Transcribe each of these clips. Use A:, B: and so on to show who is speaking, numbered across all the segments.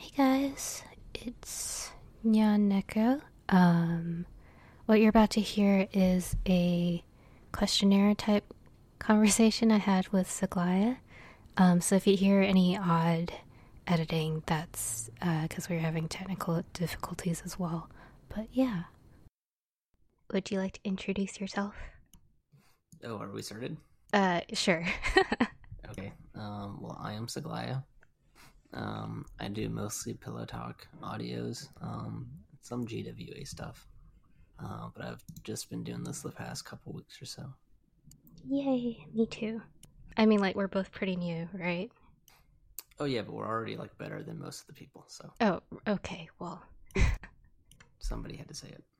A: Hey guys, it's Nyan Neko. What you're about to hear is a questionnaire type conversation I had with Saglaya. So if you hear any odd editing, that's because we're having technical difficulties as well. But yeah, would you like to introduce yourself?
B: Oh, are we started?
A: Sure.
B: Okay. Well, I am Saglaya. I do mostly Pillow Talk audios, some GWA stuff. But I've just been doing this the past couple weeks or so.
A: Yay, me too. I mean, like, we're both pretty new, right?
B: Oh yeah, but we're already like better than most of the people, so
A: Oh, okay, well,
B: somebody had to say it.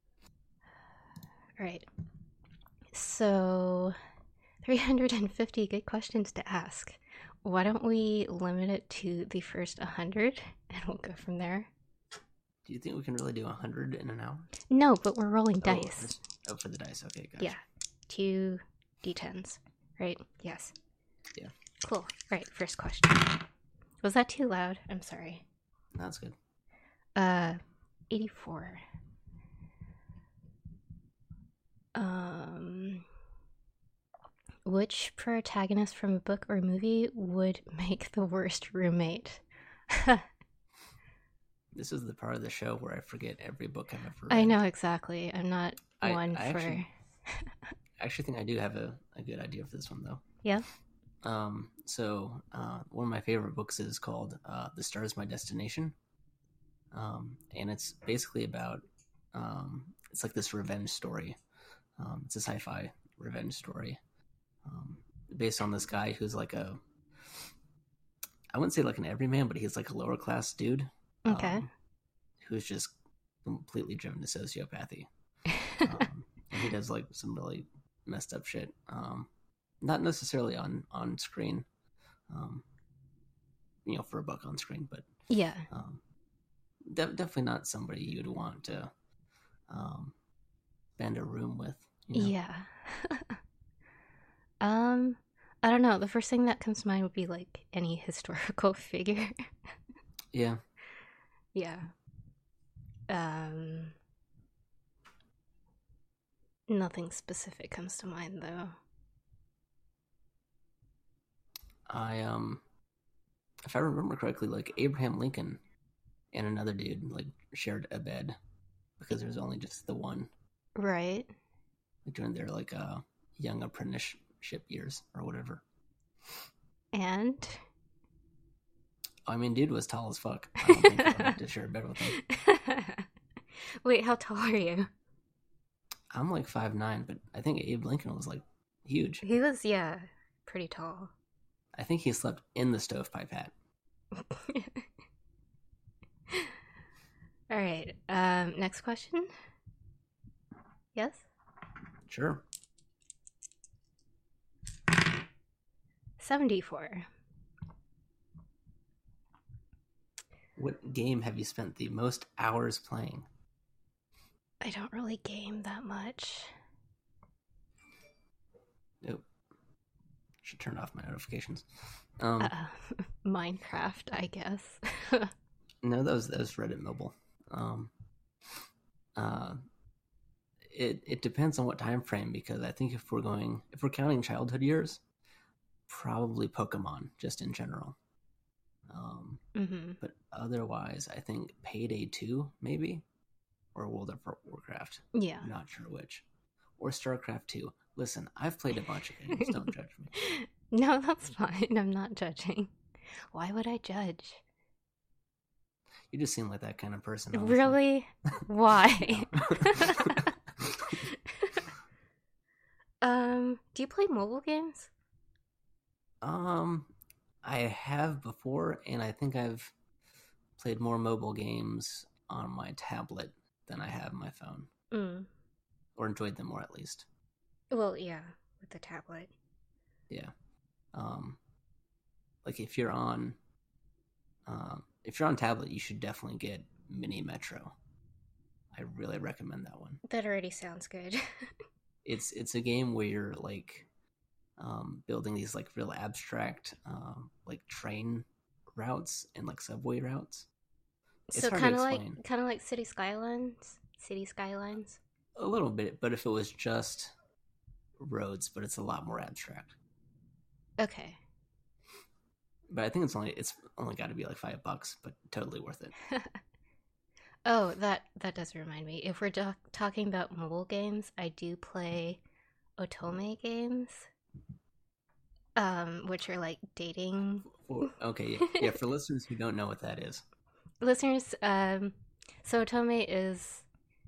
A: right. So, 350 good questions to ask. Why don't we limit it to the first 100 and we'll go from there?
B: Do you think we can really do 100 in an hour?
A: No, but we're rolling
B: Oh,
A: dice.
B: for the dice. Okay,
A: Yeah,
B: gotcha.
A: two d10s, right? Yes.
B: Yeah,
A: Cool. Right, first question. Was that too loud? I'm sorry.
B: that's good.
A: Uh, 84. Um, which protagonist from a book or movie would make the worst roommate?
B: This is the part of the show where I forget every book I've ever
A: I
B: read.
A: know exactly. I'm not
B: I,
A: one
B: I
A: for.
B: actually think I do have a good idea for this one though.
A: Yeah?
B: One of my favorite books is called "The Star Is My Destination," and it's basically about it's like this revenge story. It's a sci-fi revenge story um, based on this guy who's like I wouldn't say like an everyman, but he's like a lower class dude
A: Okay.
B: who's just completely driven to sociopathy, and he does like some really messed up shit. Not necessarily on screen, um, for a book on screen, but
A: Yeah.
B: um, definitely not somebody you'd want to um, spend a room with. You know?
A: Yeah. um, I don't know. The first thing that comes to mind would be like any historical figure.
B: Yeah.
A: Yeah. Um, nothing specific comes to mind though.
B: I if I remember correctly, like Abraham Lincoln and another dude like shared a bed because there was only just the one
A: Right.
B: like, during their like young apprenticeship years or whatever.
A: And
B: I mean, dude was tall as fuck. I don't think I would have to share a bed with him.
A: wait, how tall are you?
B: I'm like 5'9", but I think Abe Lincoln was like huge.
A: He was, yeah, pretty tall.
B: I think he slept in the stovepipe hat.
A: All right. Next question. Yes.
B: Sure.
A: 74.
B: What game have you spent the most hours playing?
A: I don't really game that much.
B: Nope. Should turn off my notifications.
A: Uh, Minecraft, I guess.
B: No, that was Reddit Mobile. Um, uh, it depends on what time frame because I think if we're counting childhood years, probably Pokemon just in general.
A: Mm-hmm.
B: But otherwise, I think Payday 2 maybe or World of Warcraft.
A: Yeah.
B: Not sure which. Or StarCraft 2. Listen, I've played a bunch of games. Don't judge me.
A: No, that's fine. I'm not judging. Why would I judge?
B: You just seem like that kind of person, honestly.
A: Really? Why? Do you play mobile games?
B: um, I have before, and I think I've played more mobile games on my tablet than I have my phone,
A: Mm.
B: or enjoyed them more at least.
A: Well, yeah, with the tablet.
B: Yeah. Um, like if you're on tablet, you should definitely get Mini Metro. I really recommend that one.
A: That already sounds good.
B: It's a game where you're like building these like real abstract like train routes and like subway routes. It's
A: So
B: hard to explain.
A: kind of like City Skylines. City Skylines.
B: A little bit, but if it was just roads, but it's a lot more abstract.
A: Okay.
B: But I think it's only got to be like $5, but totally worth it.
A: Oh, that does remind me. If we're talking about mobile games, I do play otome games, which are like dating.
B: Okay, yeah. For listeners who don't know what that is,
A: Listeners, so otome is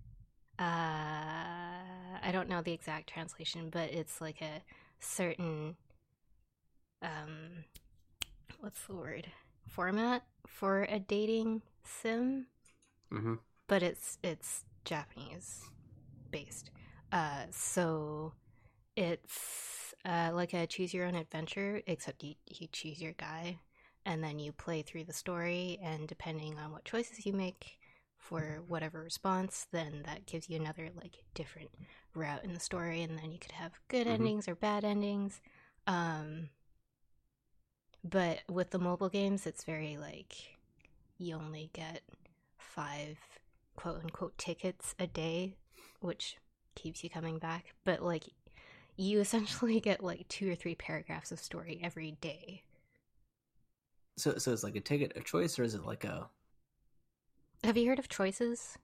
A: I don't know the exact translation, but it's like a certain um what's the word? Format for a dating sim,
B: mm-hmm.
A: but it's Japanese based. So it's like a choose your own adventure, except you choose your guy, and then you play through the story, and depending on what choices you make for whatever response, then that gives you another like different route in the story, and then you could have good
B: Mm-hmm.
A: endings or bad endings. Um, but with the mobile games, it's very like you only get 5 quote unquote tickets a day, which keeps you coming back. But like you essentially get like 2 or 3 paragraphs of story every day.
B: So it's like a ticket of choice, or is it like a
A: Have you heard of Choices?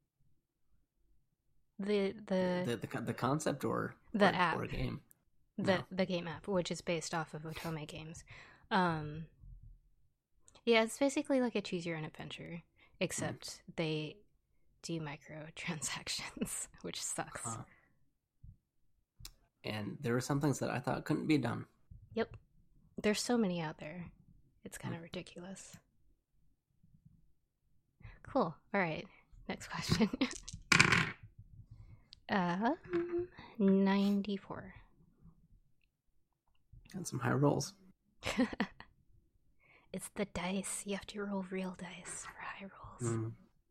A: The
B: the concept
A: the app,
B: or a game? No.
A: the game app, which is based off of Otome games. Um, yeah, it's basically like a choose your own adventure, except they do microtransactions, which sucks.
B: Huh. And there were some things that I thought couldn't be done.
A: Yep, there's so many out there. It's kind of ridiculous. Cool. All right. Next question. 94.
B: And some high rolls.
A: It's the dice. You have to roll real dice for high rolls.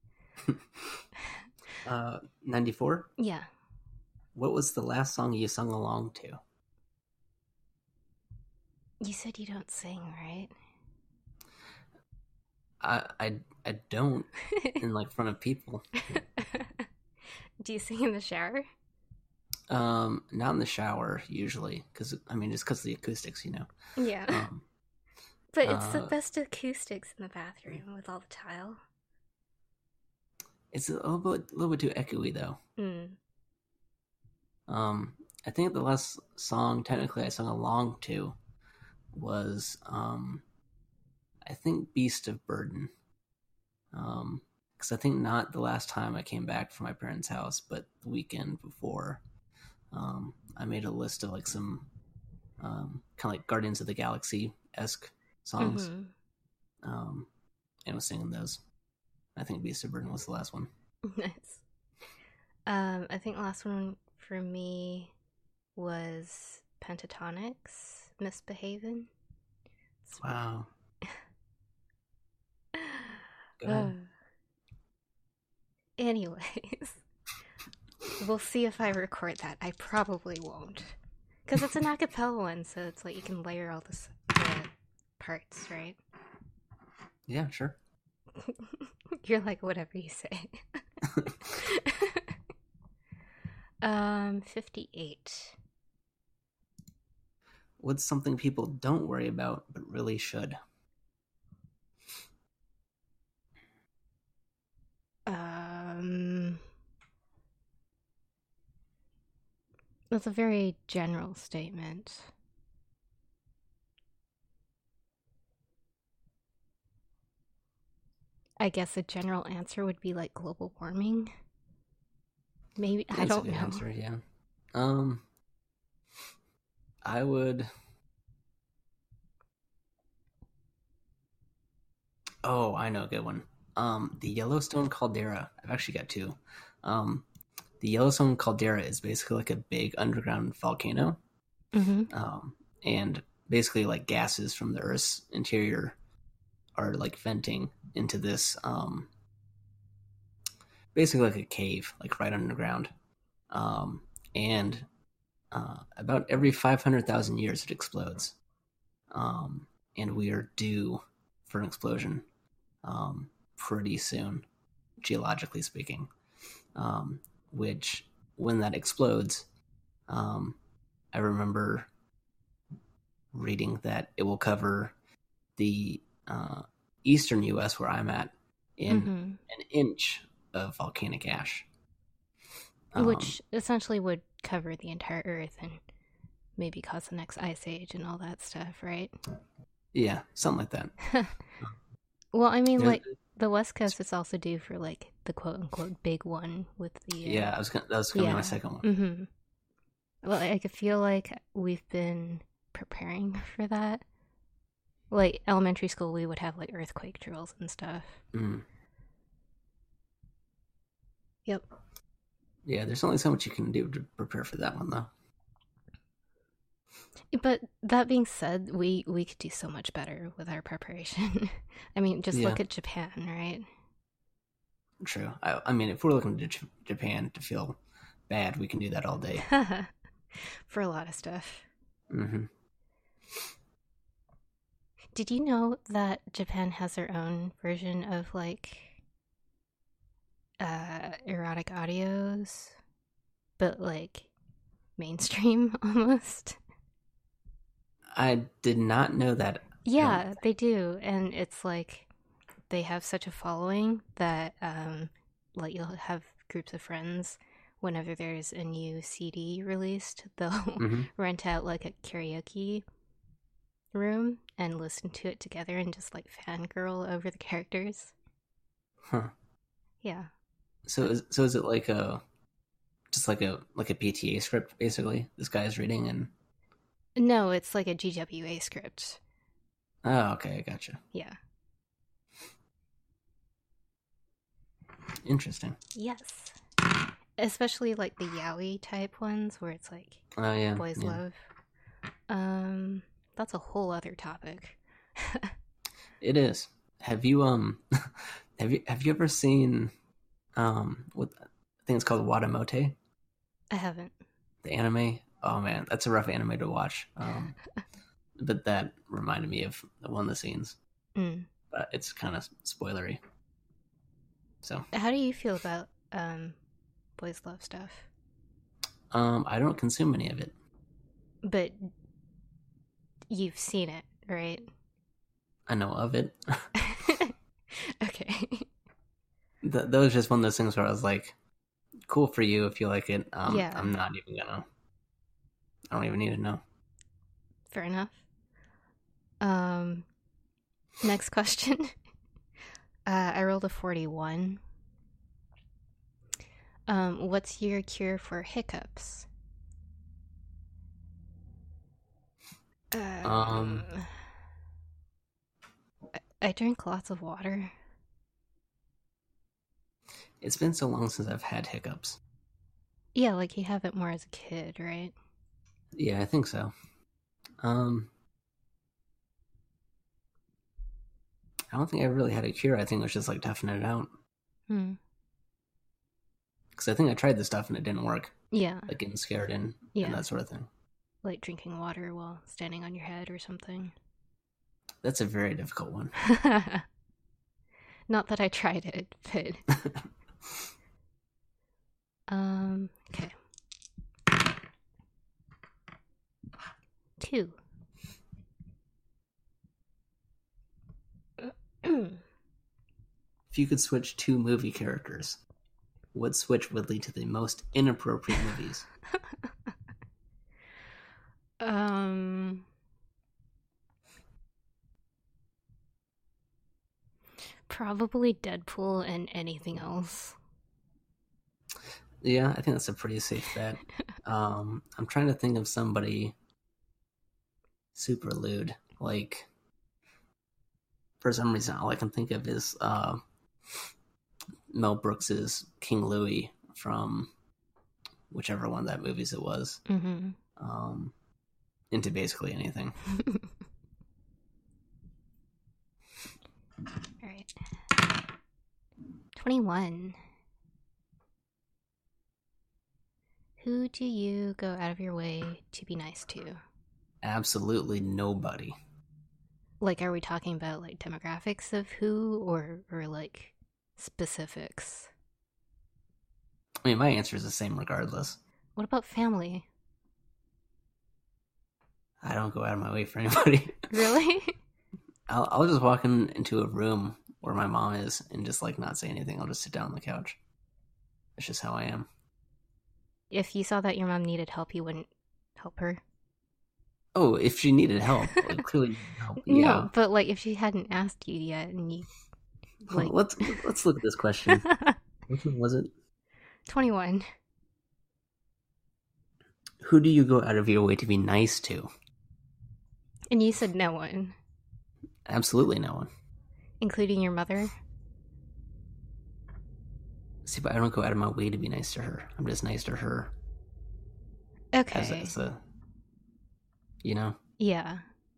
B: 94?
A: Yeah.
B: What was the last song you sung along to?
A: You said you don't sing, right?
B: I don't in like front of people.
A: Do you sing in the shower?
B: Not in the shower usually, because just because of the acoustics,
A: Yeah. But it's the best acoustics in the bathroom with all the tile.
B: It's a little bit too echoey though.
A: Mm.
B: I think the last song technically I sung along to was I think Beast of Burden. Because I think not the last time I came back from my parents' house, but the weekend before. I made a list of like some kind of like Guardians of the Galaxy-esque songs.
A: Mm-hmm.
B: And was singing those. I think Beast of Burden was the last one.
A: Nice. I think the last one for me was Pentatonix, Misbehavin'.
B: Wow. Go ahead.
A: Anyways, we'll see if I record that. I probably won't. Because it's an acapella one, so it's like you can layer all the parts, right?
B: Yeah, sure.
A: You're like, whatever you say. 58.
B: What's something people don't worry about but really should?
A: That's a very general statement. I guess a general answer would be like global warming. Maybe I don't know.
B: Answer, yeah. I would. Oh, I know a good one. The Yellowstone caldera. I've actually got two. The Yellowstone caldera is basically like a big underground volcano.
A: Mm-hmm.
B: And basically like gases from the Earth's interior are like venting into this basically like a cave, like right underground. And about every 500,000 years it explodes. And we are due for an explosion. pretty soon, geologically speaking. Which, when that explodes, I remember reading that it will cover the eastern U.S. where I'm at in an inch of volcanic ash.
A: Which essentially would cover the entire Earth and maybe cause the next ice age and all that stuff, right?
B: Yeah, something like that.
A: Well, I mean, like, the West Coast is also due for, like, the quote-unquote big one with the...
B: yeah, that was going to be my second one.
A: Mm-hmm. Well, I feel like we've been preparing for that. Like, elementary school, we would have, like, earthquake drills and stuff.
B: Mm.
A: Yep.
B: Yeah, there's only so much you can do to prepare for that one, though.
A: But that being said, we could do so much better with our preparation. I mean, just look at Japan, right?
B: True. I mean, if we're looking to Japan to feel bad, we can do that all day.
A: For a lot of stuff.
B: Mm-hmm.
A: Did you know that Japan has their own version of, like, erotic audios, but, like, mainstream almost?
B: I did not know that.
A: Yeah, they do. And it's like they have such a following that like you'll have groups of friends whenever there's a new CD released, they'll rent out like a karaoke room and listen to it together and just like fangirl over the characters.
B: Huh.
A: Yeah.
B: So is it like just like a PTA script basically? This guy is reading and
A: No, it's like a GWA script.
B: Oh, okay, I gotcha.
A: Yeah.
B: Interesting.
A: Yes. Especially like the yaoi type ones where it's like boys love. That's a whole other topic.
B: It is. Have you have you ever seen what I think it's called Watamote?
A: I haven't.
B: The anime? Oh man, that's a rough anime to watch. But that reminded me of one of the scenes. But it's kind of spoilery. So
A: how do you feel about boys love stuff?
B: I don't consume any of it.
A: But you've seen it, right?
B: I know of it.
A: Okay.
B: That was just one of those things where I was like, cool for you if you like it.
A: Yeah.
B: I'm not even gonna. I don't even need to know.
A: Fair enough. Next question. I rolled a 41. What's your cure for hiccups? I drink lots of water.
B: It's been so long since I've had hiccups.
A: Yeah, like you have it more as a kid, right?
B: Yeah, I think so. I don't think I really had a cure. I think it was just like toughing it out. Because I think I tried the stuff and it didn't work.
A: Yeah.
B: Like getting scared and that sort of thing.
A: Like drinking water while standing on your head or something.
B: That's a very difficult one.
A: Not that I tried it, but... okay. 2.
B: If you could switch 2 movie characters, what switch would lead to the most inappropriate movies?
A: Probably Deadpool and anything else.
B: Yeah, I think that's a pretty safe bet. I'm trying to think of somebody super lewd. Like, for some reason, all I can think of is Mel Brooks's King Louie from whichever one of that movies it was. Into basically anything.
A: All right. 21. Who do you go out of your way to be nice to?
B: Absolutely nobody.
A: Like, are we talking about like demographics of who, or like specifics?
B: I mean, my answer is the same regardless.
A: What about family?
B: I don't go out of my way for anybody.
A: Really?
B: I'll just walk into a room where my mom is and just like not say anything. I'll just sit down on the couch. It's just how I am.
A: If you saw that your mom needed help, you wouldn't help her?
B: Oh, if she needed help, like, clearly needed help. Yeah.
A: No, but like if she hadn't asked you yet and you like
B: Let's look at this question. Which one was it?
A: 21.
B: Who do you go out of your way to be nice to?
A: And you said no one,
B: Absolutely no one.
A: including your mother?
B: See, but I don't go out of my way to be nice to her. I'm just nice to her.
A: Okay.
B: As a, you know?
A: Yeah.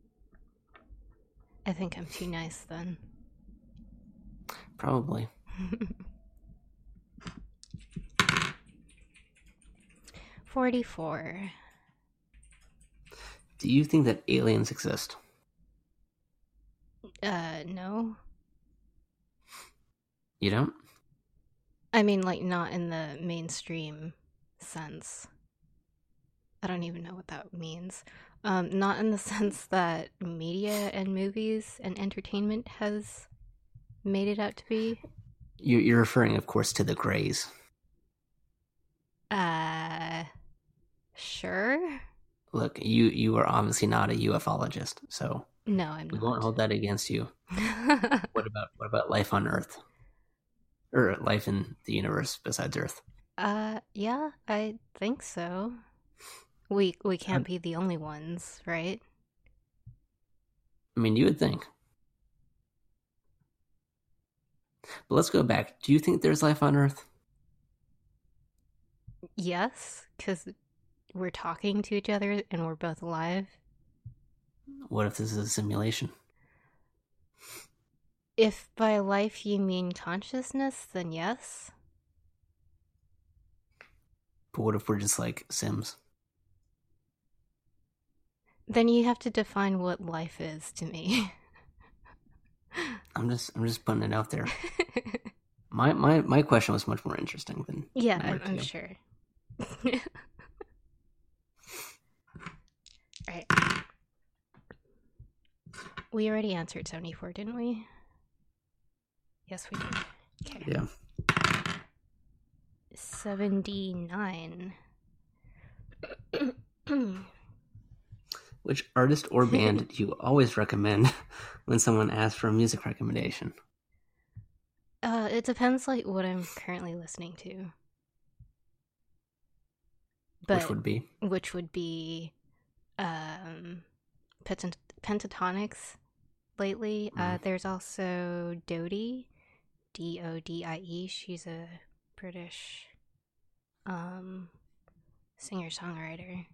A: I think I'm too nice then.
B: Probably.
A: 44.
B: Do you think that aliens exist?
A: No.
B: You don't?
A: I mean, like, not in the mainstream sense. I don't even know what that means. Not in the sense that media and movies and entertainment has made it out to be.
B: You're referring, of course, to the Greys.
A: Sure.
B: Look, you are obviously not a ufologist, so
A: No, I'm
B: we
A: not.
B: won't hold that against you. What about life on Earth? Or life in the universe besides Earth?
A: Yeah, I think so. We can't be the only ones, right?
B: I mean, you would think. But let's go back. Do you think there's life on Earth?
A: Yes, because we're talking to each other and we're both alive.
B: What if this is a simulation?
A: If by life you mean consciousness, then yes.
B: But what if we're just like Sims?
A: Then you have to define what life is to me.
B: I'm just putting it out there. My question was much more interesting than
A: Yeah, I'm sure. Alright. We already answered 74, didn't we? Yes, we did. Okay.
B: Yeah.
A: 79.
B: Which artist or band do you always recommend when someone asks for a music recommendation?
A: It depends, like, what I'm currently listening to. But
B: Which would
A: be Pentatonics lately. There's also Dodie, Dodie. She's a British singer-songwriter.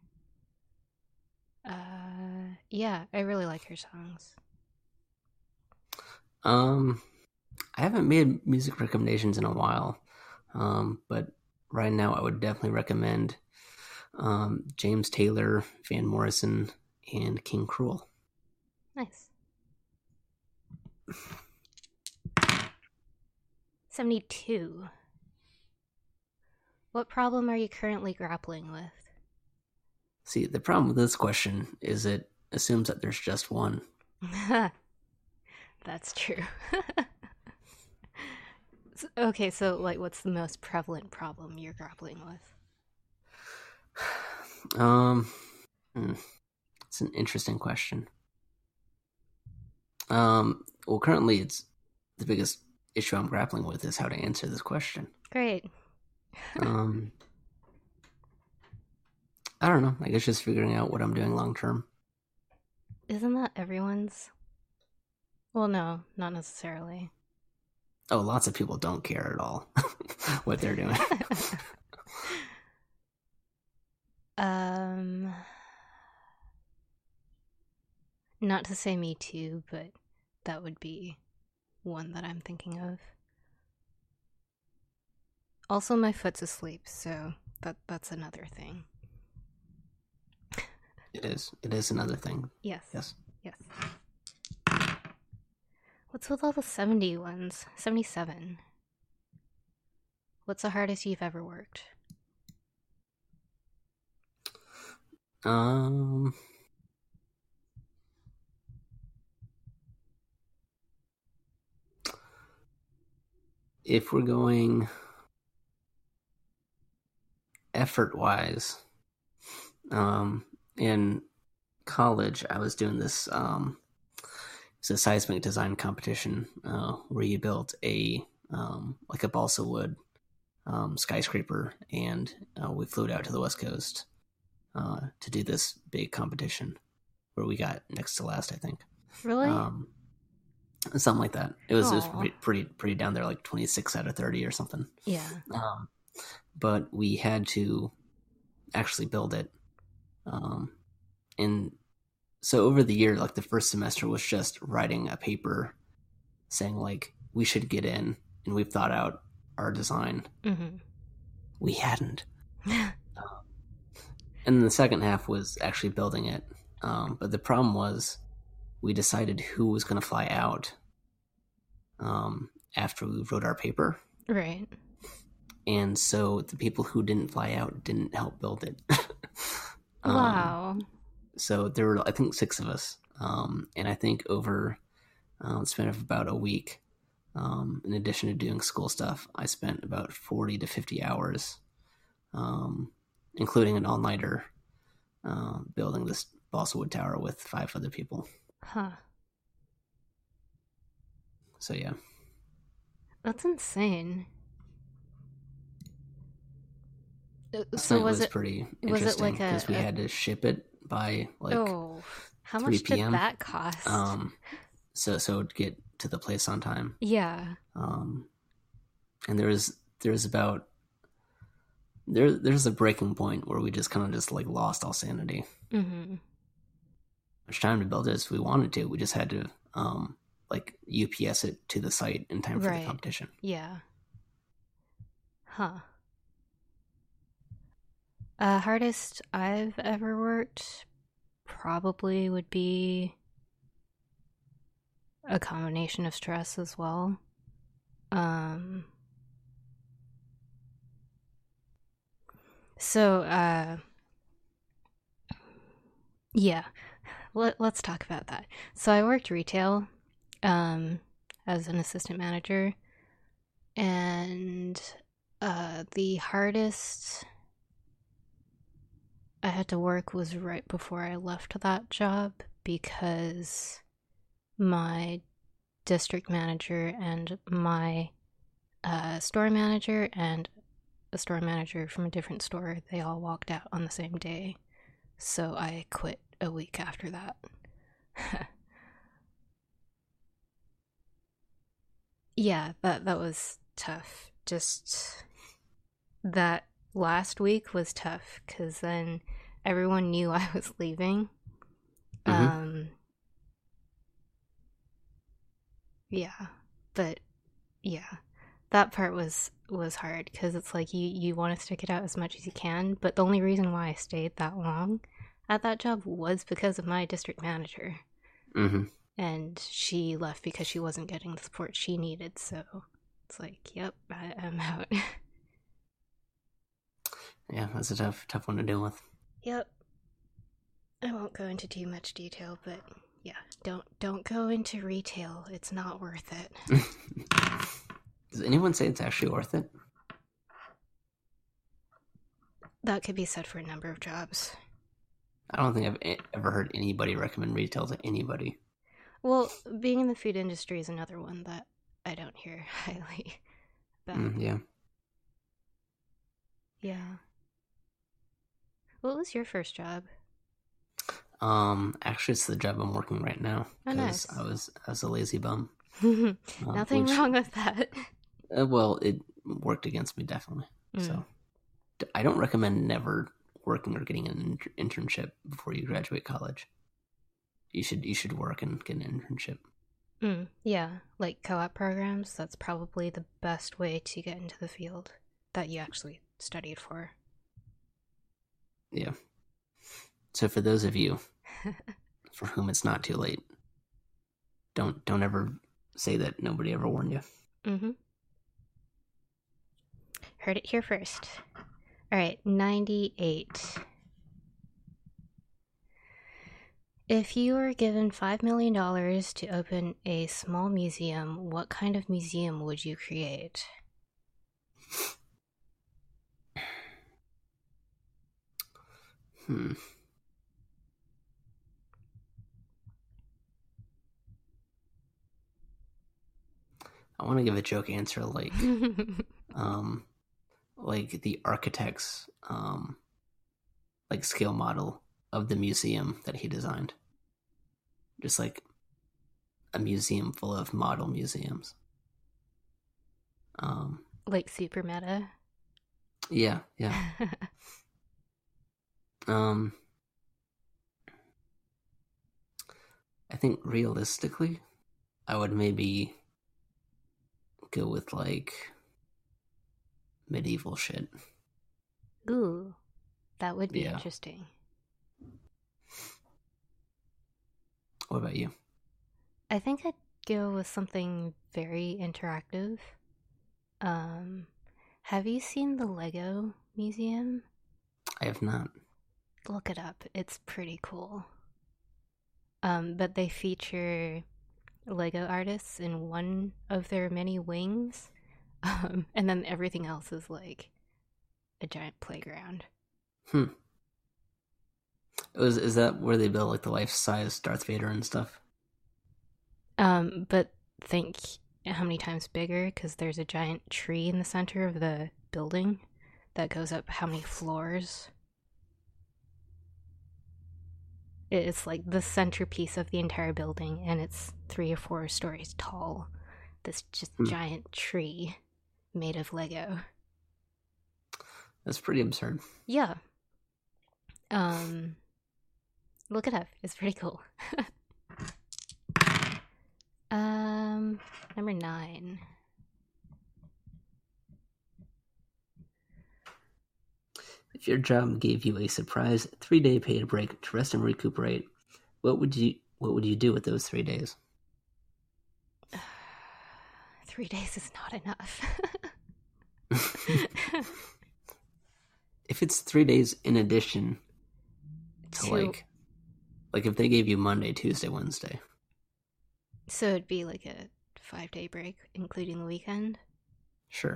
A: Yeah, I really like her songs.
B: I haven't made music recommendations in a while, but right now I would definitely recommend James Taylor, Van Morrison, and King Cruel.
A: Nice. 72. What problem are you currently grappling with?
B: See, the problem with this question is it assumes that there's just one.
A: That's true. Okay, so like, what's the most prevalent problem you're grappling with?
B: It's an interesting question. Well, currently it's the biggest issue I'm grappling with is how to answer this question.
A: Great.
B: I don't know. I guess just figuring out what I'm doing long term.
A: Isn't that everyone's? Well, no, not necessarily.
B: Oh, lots of people don't care at all what they're doing.
A: Not to say me too, but that would be one that I'm thinking of. Also, my foot's asleep, so that's another thing.
B: It is. It is another thing.
A: Yes.
B: Yes.
A: Yes. What's with all the 70 ones? 77. What's the hardest you've ever worked?
B: Um, if we're going effort-wise, in college, I was doing this. It's a seismic design competition where you built a like a balsa wood skyscraper, and we flew it out to the West Coast to do this big competition where we got next to last, I think.
A: Really?
B: Something like that. It was
A: Aw.
B: pretty down there, like 26 out of 30 or something.
A: Yeah.
B: But we had to actually build it, and so over the year, like the first semester was just writing a paper saying like we should get in, and we've thought out our design.
A: Mm-hmm.
B: We hadn't. And then the second half was actually building it. But the problem was we decided who was going to fly out after we wrote our paper.
A: Right.
B: And so the people who didn't fly out didn't help build it.
A: Wow.
B: So there were, I think, 6 of us. And I think over the span of about a week, in addition to doing school stuff, I spent about 40 to 50 hours, including an all-nighter, building this balsa wood tower with 5 other people.
A: Huh.
B: So yeah.
A: That's insane.
B: So
A: So
B: it was pretty interesting
A: like
B: because we had to ship it by like
A: Oh, how
B: 3
A: much did
B: p.m.
A: that cost?
B: So it'd get to the place on time.
A: Yeah.
B: And there's about there's a breaking point where we just kind of just like lost all sanity.
A: Mm-hmm.
B: Much time to build it as we wanted to. We just had to like UPS it to the site in time for the competition.
A: Yeah. Huh. Hardest I've ever worked probably would be a combination of stress as well. So, yeah, let's talk about that. So I worked retail, as an assistant manager, and the hardest I had to work was right before I left that job because my district manager and my store manager and a store manager from a different store, they all walked out on the same day. So I quit a week after that. Yeah, that was tough. Just that last week was tough because then everyone knew I was leaving.
B: Mm-hmm.
A: Yeah, but yeah, that part was hard because it's like you want to stick it out as much as you can, but the only reason why I stayed that long at that job was because of my district manager.
B: Mm-hmm.
A: And she left because she wasn't getting the support she needed, so it's like, yep, I'm out.
B: Yeah, that's a tough one to deal with.
A: Yep. I won't go into too much detail, but yeah, don't go into retail. It's not worth it.
B: Does anyone say it's actually worth it?
A: That could be said for a number of jobs.
B: I don't think I've ever heard anybody recommend retail to anybody.
A: Well, being in the food industry is another one that I don't hear highly about.
B: Yeah.
A: Yeah. What was your first job?
B: Actually, it's the job I'm working right now.
A: Oh, nice.
B: I was a lazy bum.
A: Nothing wrong with that.
B: Well, it worked against me definitely. So I don't recommend never working or getting an internship before you graduate college. You should work and get an internship.
A: Yeah, like co-op programs. That's probably the best way to get into the field that you actually studied for.
B: Yeah. So for those of you for whom it's not too late, don't ever say that nobody ever warned you.
A: Mm-hmm. Heard it here first. All right, 98. If you were given $5 million to open a small museum, what kind of museum would you create?
B: I want to give a joke answer like the architect's like scale model of the museum that he designed. Just like a museum full of model museums.
A: Like super meta.
B: Yeah. I think realistically, I would maybe go with like medieval shit.
A: Ooh, that would be interesting.
B: What about you?
A: I think I'd go with something very interactive. Have you seen the Lego Museum?
B: I have not.
A: Look it up. It's pretty cool. But they feature Lego artists in one of their many wings. And then everything else is like a giant playground.
B: Is that where they build like the life-size Darth Vader and stuff?
A: But think how many times bigger, because there's a giant tree in the center of the building that goes up how many floors. It's like the centerpiece of the entire building, and it's 3 or 4 stories tall. This just giant tree made of Lego.
B: That's pretty absurd.
A: Yeah. Look it up. It's pretty cool. Number 9.
B: If your job gave you a surprise 3-day paid break to rest and recuperate, what would you do with those 3 days?
A: 3 days is not enough.
B: If it's 3 days in addition to like if they gave you Monday, Tuesday, Wednesday.
A: So it'd be like a 5-day break, including the weekend?
B: Sure.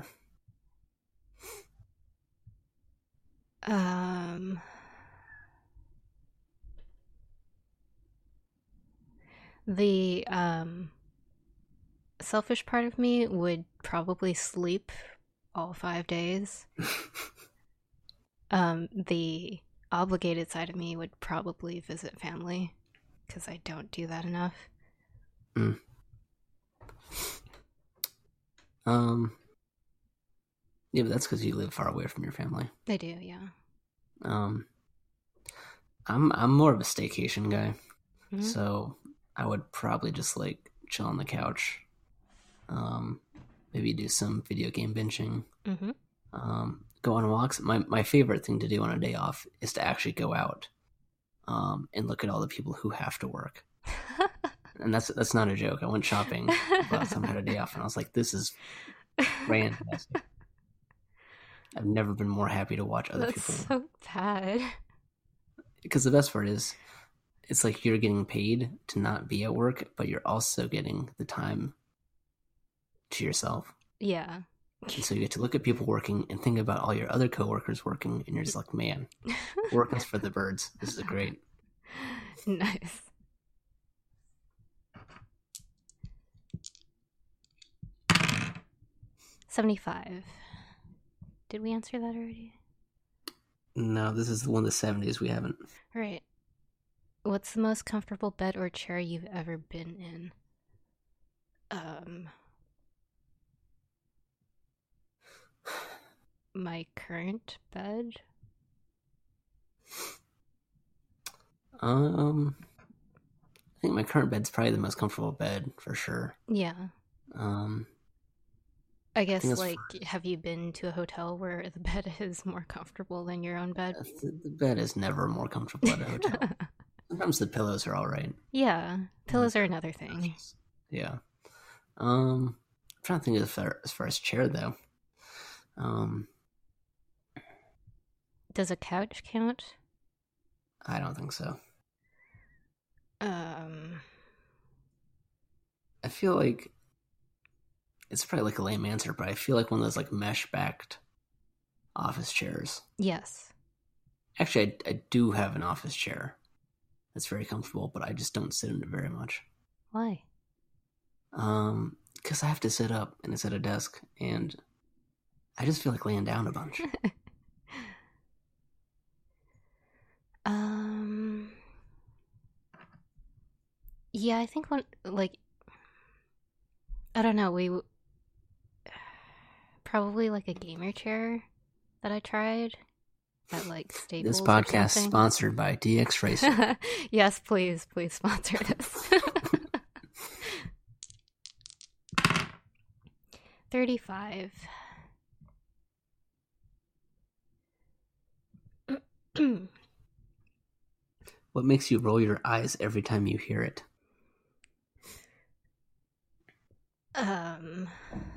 A: The selfish part of me would probably sleep all 5 days. The obligated side of me would probably visit family, because I don't do that enough.
B: Yeah, but that's because you live far away from your family.
A: I do, yeah.
B: I'm more of a staycation guy, so I would probably just like chill on the couch, maybe do some video game binging, go on walks. My favorite thing to do on a day off is to actually go out, and look at all the people who have to work. And that's not a joke. I went shopping last time I had a day off, and I was like, "This is fantastic." I've never been more happy to watch other people.
A: That's so bad.
B: Because the best part is, it's like you're getting paid to not be at work, but you're also getting the time to yourself.
A: Yeah.
B: And so you get to look at people working and think about all your other coworkers working, and you're just like, man, work is for the birds. This is great.
A: Nice. $75. Did we answer that already?
B: No, this is the one of the 70s we haven't.
A: All right. What's the most comfortable bed or chair you've ever been in? My current bed?
B: I think my current bed's probably the most comfortable bed for sure.
A: Yeah. I guess, like, have you been to a hotel where the bed is more comfortable than your own bed?
B: The bed is never more comfortable at a hotel. Sometimes the pillows are all right.
A: Yeah, pillows are another thing.
B: Yeah. I'm trying to think as far as chair though. Um,
A: Does a couch count?
B: I don't think so.
A: Um,
B: I feel like it's probably like a lame answer, but I feel like one of those like mesh backed office chairs.
A: yes.
B: Actually, I do have an office chair that's very comfortable, but I just don't sit in it very much.
A: Why?
B: Because I have to sit up and it's at a desk, and I just feel like laying down a bunch.
A: um, yeah, I think I don't know, probably like a gamer chair that I tried at like
B: This
A: Staples or
B: podcast
A: something.
B: sponsored by DX Racer.
A: Yes, please sponsor this. 35.
B: What makes you roll your eyes every time you hear it?
A: Um,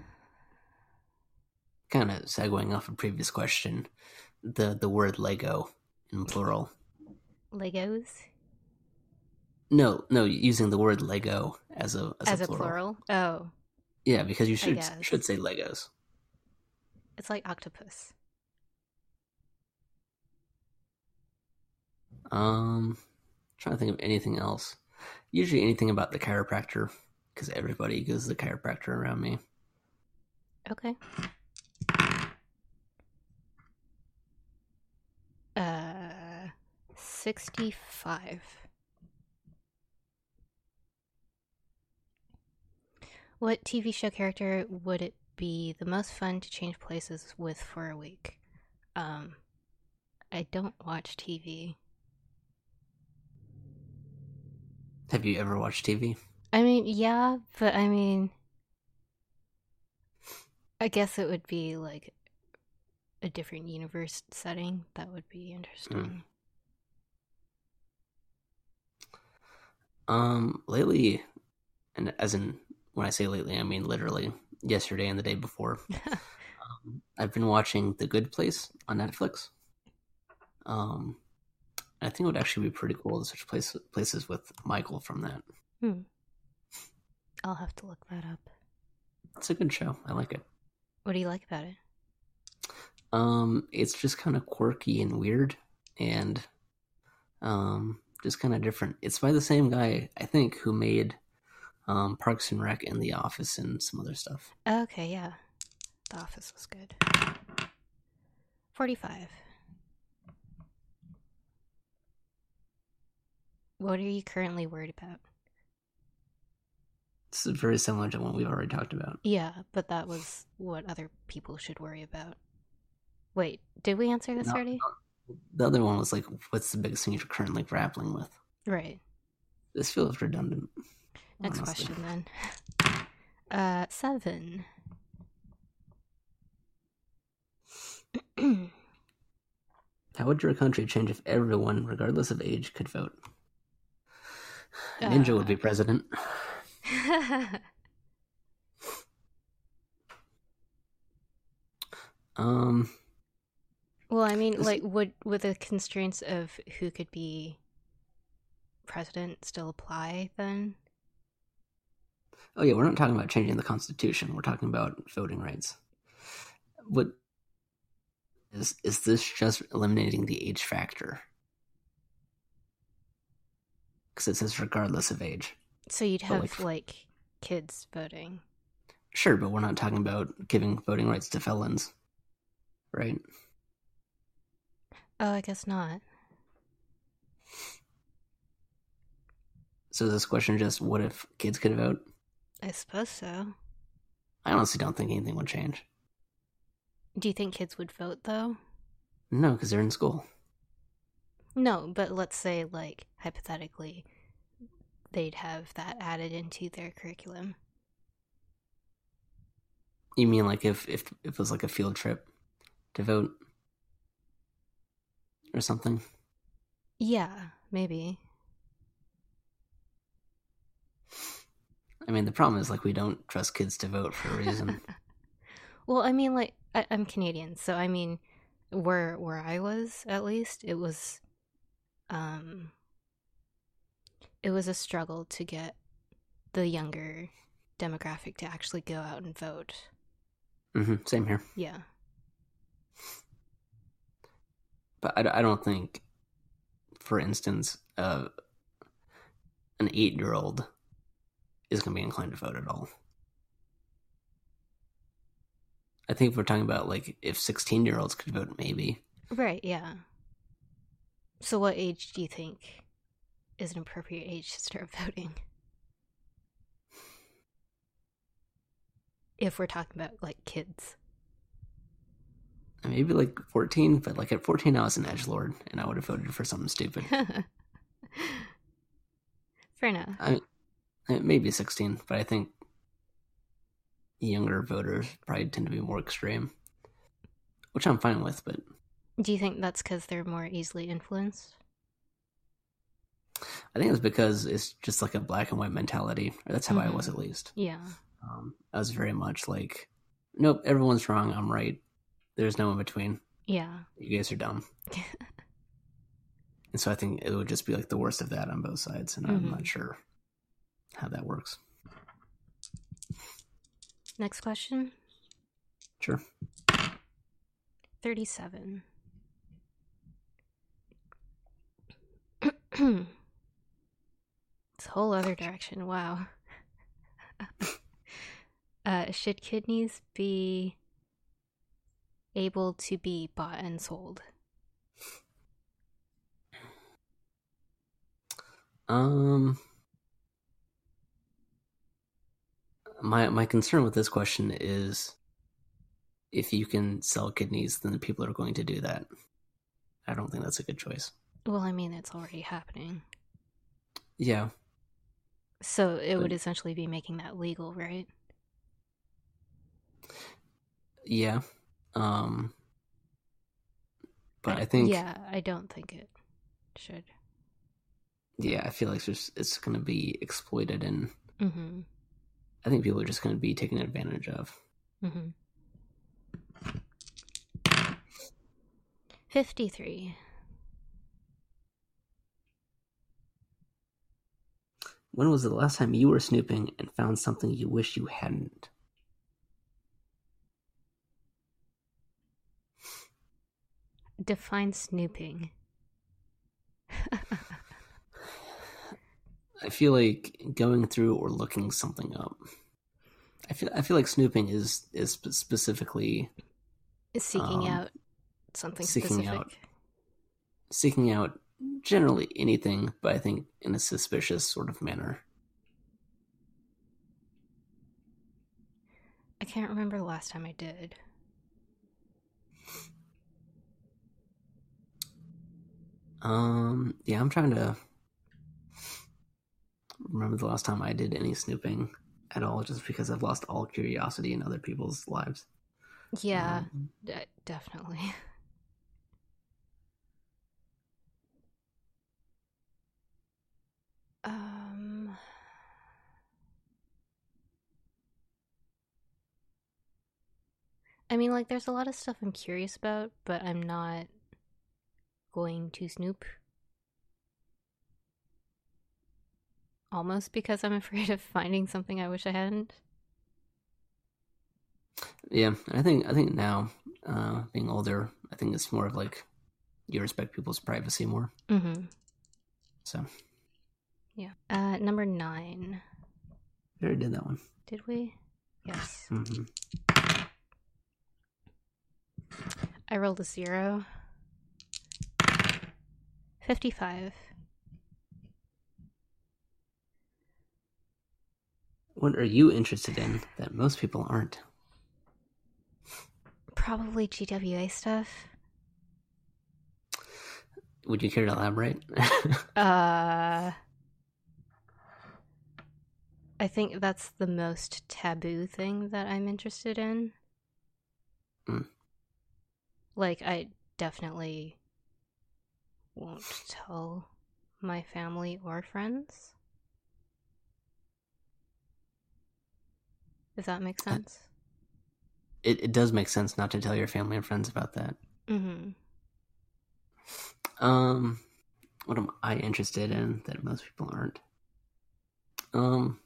B: Kind of segueing off a previous question, the word Lego in plural.
A: Legos
B: No, using the word Lego as a
A: as a
B: plural.
A: plural. Oh,
B: Yeah, because you
A: I guess.
B: should say Legos.
A: It's like octopus.
B: Trying to think of anything else. Usually anything about the chiropractor, because everybody goes to the chiropractor around me.
A: Okay. 65. What TV show character would it be the most fun to change places with for a week? I don't watch TV.
B: Have you ever watched TV?
A: I mean, yeah, but I mean, I guess it would be like a different universe setting. That would be interesting.
B: Lately, and as in when I say lately, I mean literally yesterday and the day before. I've been watching The Good Place on Netflix. I think it would actually be pretty cool to switch places with Michael from that.
A: I'll have to look that up.
B: It's a good show. I like it.
A: What do you like about it?
B: It's just kind of quirky and weird, and just kind of different. It's by the same guy, I think, who made Parks and Rec and The Office and some other stuff.
A: Okay, yeah. The Office was good. 45. What are you currently worried about?
B: This is very similar to one we've already talked about.
A: Yeah, but that was what other people should worry about. Wait, did we answer this already?
B: The other one was like, what's the biggest thing you're currently grappling with?
A: Right.
B: This feels redundant.
A: Next
B: honestly.
A: question then. 7.
B: How would your country change if everyone, regardless of age, could vote? Ninja would be president.
A: Well, I mean, like, would the constraints of who could be president still apply then?
B: Oh yeah, we're not talking about changing the Constitution. We're talking about voting rights. What is this just eliminating the age factor? Because it says regardless of age.
A: So you'd have like kids voting.
B: Sure, but we're not talking about giving voting rights to felons, right?
A: Oh, I guess not.
B: So is this question just what if kids could vote?
A: I suppose so.
B: I honestly don't think anything would change.
A: Do you think kids would vote though?
B: No, because they're in school.
A: No, but let's say, like, hypothetically, they'd have that added into their curriculum.
B: You mean like if it was like a field trip to vote or something?
A: Yeah, maybe.
B: I mean, the problem is, like, we don't trust kids to vote for a reason.
A: Well, I mean, like, I'm Canadian, so I mean, where I was, at least, um, it was a struggle to get the younger demographic to actually go out and vote.
B: Same here.
A: Yeah.
B: But I don't think, for instance, an 8-year-old is going to be inclined to vote at all. I think if we're talking about, like, if 16-year-olds could vote, maybe.
A: Right, yeah. So what age do you think is an appropriate age to start voting? If we're talking about, like, kids.
B: Maybe, like, 14, but, like, at 14 I was an edgelord, and I would have voted for something stupid.
A: Fair enough.
B: Maybe 16, but I think younger voters probably tend to be more extreme, which I'm fine with, but...
A: Do you think that's because they're more easily influenced?
B: I think it's because it's just like a black and white mentality. Or that's how I was, at least.
A: Yeah.
B: I was very much like, nope, everyone's wrong, I'm right. There's no in between.
A: Yeah.
B: You guys are dumb. And so I think it would just be like the worst of that on both sides, and I'm not sure how that works.
A: Next question.
B: Sure.
A: 37. It's a whole other direction. Wow. Should kidneys be able to be bought and sold?
B: My concern with this question is, if you can sell kidneys, then the people are going to do that. I don't think that's a good choice.
A: Well, I mean, it's already happening.
B: Yeah.
A: So it would essentially be making that legal, right?
B: Yeah. But I think...
A: Yeah, I don't think it should.
B: Yeah, I feel like it's going to be exploited, and I think people are just going to be taken advantage of.
A: 53.
B: When was the last time you were snooping and found something you wish you hadn't?
A: Define snooping.
B: I feel like going through or looking something up. I feel like snooping is specifically
A: seeking out something specific.
B: Seeking out generally anything, but I think in a suspicious sort of manner.
A: I can't remember the last time I did.
B: Yeah, I'm trying to remember the last time I did any snooping at all, just because I've lost all curiosity in other people's lives.
A: Yeah, definitely. I mean, like, there's a lot of stuff I'm curious about, but I'm not going to snoop. Almost because I'm afraid of finding something I wish I hadn't.
B: Yeah, I think now, being older, I think it's more of like you respect people's privacy more. So,
A: yeah. Number 9.
B: We already did that one.
A: Did we? Yes. I rolled a 0. 55.
B: What are you interested in that most people aren't?
A: Probably GWA stuff.
B: Would you care to elaborate?
A: I think that's the most taboo thing that I'm interested in. Like, I definitely won't tell my family or friends. if that makes
B: Uh,
A: sense.
B: it does make sense not to tell your family and friends about that.
A: Mm-hmm.
B: What am I interested in that most people aren't? Um,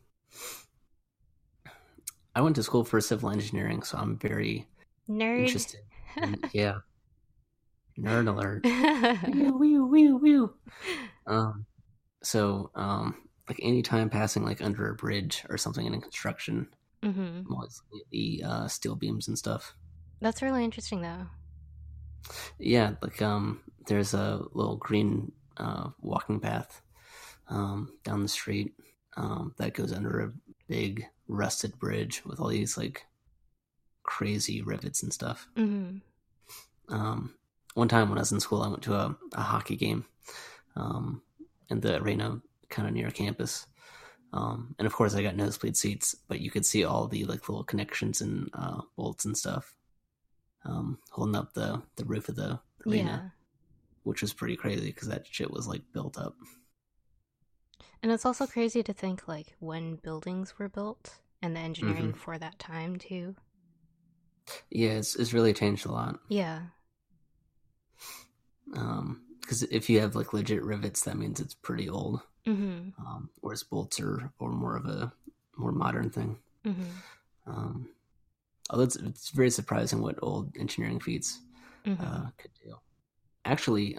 B: I went to school for civil engineering, so I'm very
A: Nerd.
B: interested in, yeah, nerd alert. Wee, wee, wee, wee. Um, like any time passing like under a bridge or something in construction,
A: Mm-hmm.
B: I'm always looking at the steel beams and stuff.
A: That's really interesting, though.
B: Yeah, like there's a little green walking path down the street that goes under a big rusted bridge with all these like crazy rivets and stuff.
A: Mm-hmm.
B: Um, One time when I was in school, I went to a hockey game um, in the arena kind of near campus. And of course, I got nosebleed seats, but you could see all the like little connections and bolts and stuff holding up the roof of the arena,
A: Yeah.
B: which was pretty crazy because that shit was like built up.
A: And it's also crazy to think, like, when buildings were built and the
B: Hmm.
A: engineering for that time, too.
B: Yeah, it's really changed a lot.
A: Yeah.
B: Because if you have like legit rivets, that means it's pretty old.
A: Mm-hmm.
B: Whereas bolts are or more of a more modern thing.
A: Mm-hmm.
B: Um, Although it's very surprising what old engineering feats
A: Mm-hmm.
B: could do. Actually,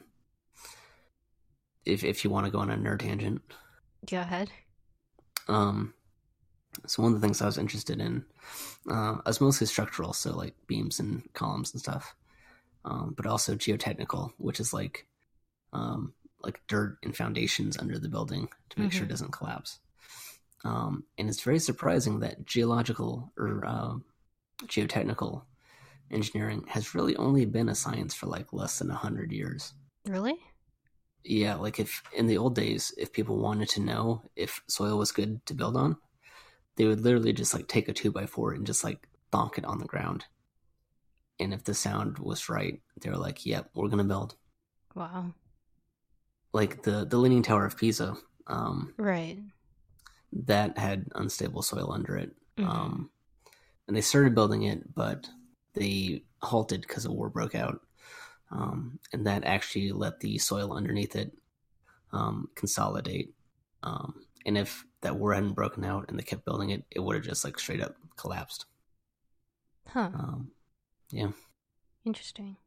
B: if you want to go on a nerd tangent,
A: Go ahead.
B: um, so one of the things I was interested in, I was mostly structural, so like beams and columns and stuff, but also geotechnical, which is like dirt and foundations under the building to make sure it
A: Mm-hmm.
B: doesn't collapse. And it's very surprising that geological or geotechnical engineering has really only been a science for like less than 100 years.
A: Really?
B: Yeah, like if in the old days, if people wanted to know if soil was good to build on, they would literally just like take a 2x4 and just like bonk it on the ground. And if the sound was right, they were like, "Yep, we're gonna build."
A: Wow.
B: Like the Leaning Tower of Pisa,
A: Right.
B: that had unstable soil under it,
A: Mm-hmm.
B: and they started building it, but they halted because a war broke out, and that actually let the soil underneath it consolidate. And if that war hadn't broken out and they kept building it, it would have just like straight up collapsed.
A: Huh.
B: Um, yeah.
A: Interesting.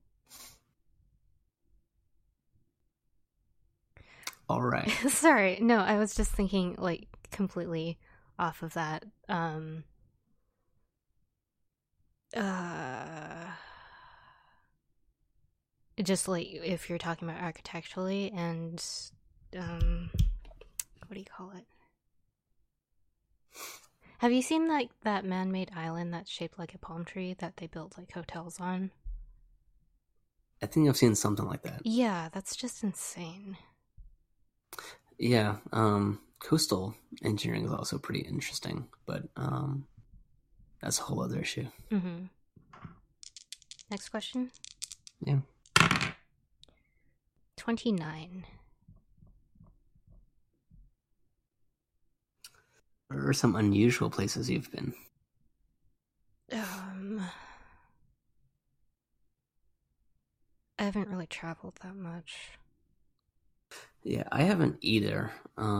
B: All right.
A: Sorry. No, I was just thinking, like, completely off of that. Uh, just like if you're talking about architecturally and, um, what do you call it? Have you seen like that man-made island that's shaped like a palm tree that they built like hotels on?
B: I think I've seen something like that.
A: Yeah, that's just insane.
B: Yeah. Coastal engineering is also pretty interesting, but that's a whole other issue.
A: Mm-hmm. Next question.
B: Yeah.
A: 29.
B: What are some unusual places you've been?
A: I haven't really traveled that much.
B: Yeah, I haven't either.